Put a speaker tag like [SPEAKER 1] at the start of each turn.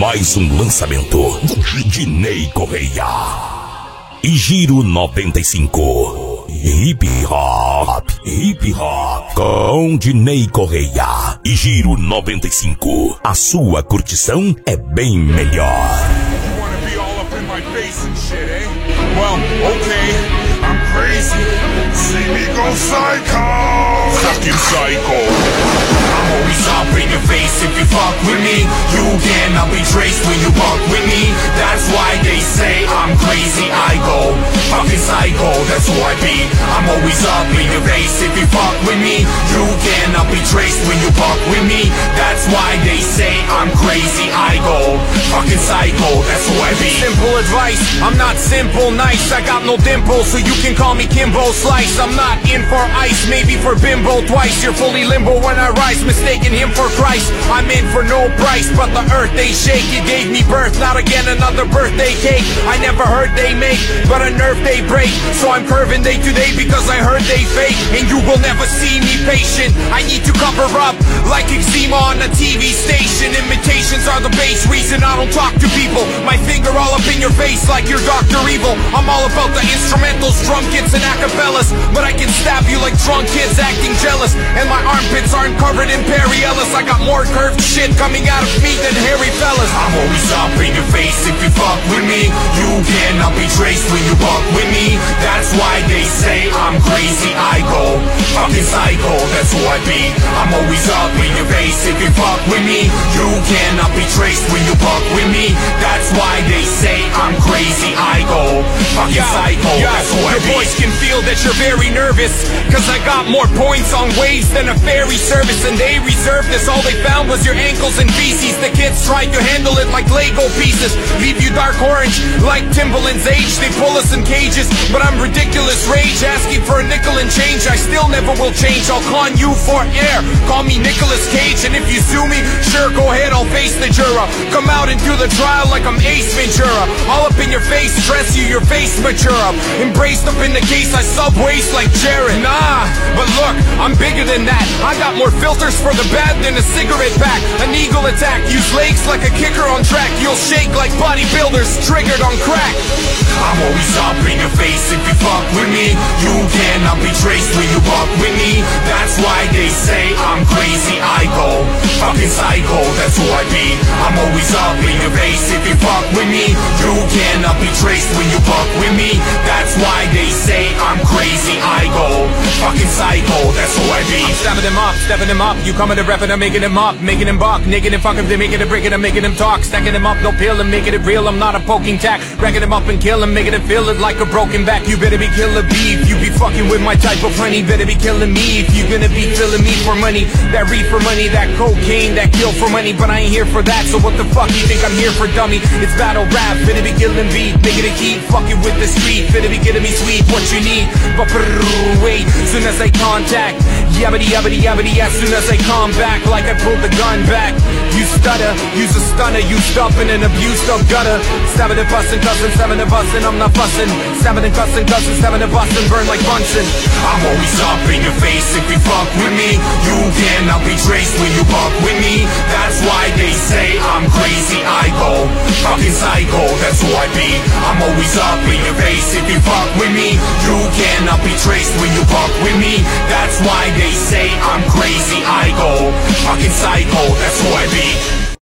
[SPEAKER 1] mais um lançamento de Ney Correia e Giro 95. Hip Hop com Ney Correia e Giro 95. A sua curtição é bem melhor.
[SPEAKER 2] Well, okay, I'm crazy. See me go psycho. Fucking psycho. I'm always up in your face if you fuck with me. You cannot be traced when you fuck with me. That's why they say I'm crazy. I go fucking psycho. That's who I be. I'm always up in your face if you fuck with me. You cannot be traced when you fuck with me. That's why they say I'm crazy. I go fucking psycho. That's who I be.
[SPEAKER 3] Simple advice. I'm not simple, nice. I got no dimples, so you can call me Kimbo Slice. I'm not in for ice, maybe for bimbo twice. You're fully limbo when I rise, mistaking him for Christ. I'm in for no price, but the earth they shake. You gave me birth, not again another birthday cake. I never heard they make, but a nerve they break. So I'm curving day to day because I heard they fake. And you will never see me patient. I need to cover up like eczema on a TV station. Imitations are the base reason I don't talk to people. My finger all up in your face like you're Dr. Evil. I'm all about the instrumentals, drum kits and acapellas, but I can stab you like drunk kids acting jealous. And my armpits aren't covered in Perielis. I got more curved shit coming out of me than hairy fellas.
[SPEAKER 2] I'm always up in your face if you fuck with me. You cannot be traced when you fuck with me. That's why they say I'm crazy. I go fucking psycho. That's who I be. I'm always up in your face if you fuck with me. You cannot be traced when you fuck with me. That's why they say I'm crazy. I go fucking psycho. That's who I be.
[SPEAKER 3] Your boys can feel that you're very nervous, cause I got more points on waves than a ferry service. And they reserved this, all they found was your ankles and feces. The kids tried to handle it like Lego pieces, leave you dark orange like Timbaland's age. They pull us in cages, but I'm ridiculous rage, asking for a nickel and change. I still never will change, I'll con you for air. Call me Nicolas Cage, and if you sue me, sure, go ahead, I'll face the juror. Come out and do the trial like I'm Ace Ventura. All up in your face, dress you, your face mature up. Embraced up in the case, I subways like Jared. Nah, but look, I'm bigger than that. I got more filters for the bad than a cigarette pack. An eagle attack, use legs like a kicker on track. You'll shake like bodybuilders triggered on crack.
[SPEAKER 2] I'm always up in your face if you fuck with me. You cannot be traced when you fuck with me. That's why they say I'm crazy. I go fucking psycho. That's who I be. I'm always up in your face if you fuck with me. You cannot be traced when you fuck with me. That's why they say I'm crazy. I go fucking psycho. That's who I be.
[SPEAKER 3] I'm stepping them up. You coming to rep and I'm making them up, making them buck, naked and fucking, they making it, breaking, I'm making them talk, stacking them up, no pill and making it real. I'm not a poking tack, wrecking them up and kill them, making it feel it like a broken back. You better be killer beef. You be fucking with my type of honey, better be killing me if you gonna be filling me for money. That reef for money, that cocaine, that kill for money, but I ain't here for that. So what the fuck you think I'm here for, dummy? It's battle rap, better be killing beat, making it keep fucking with the street, better be getting me sweet. What you need, but wait, soon as I contact, yabbity yabbity yabbity, as soon as I come back, like I pulled the gun back. You stutter, use a stunner, you stuffing and abused up gutter. Stabbing and busting, cussing, stabbing and busting, I'm not fussing. Stabbing and cussing, stabbing and busting, burn like Bunsen.
[SPEAKER 2] I'm always up in your face if you fuck with me. You cannot be traced when you fuck with me. That's why they say I'm crazy. I go fucking psycho. That's who I be. I'm always up in your face if you fuck with me. You cannot be traced when you fuck with me. That's why they say I'm crazy. I go fucking psycho. That's who I be.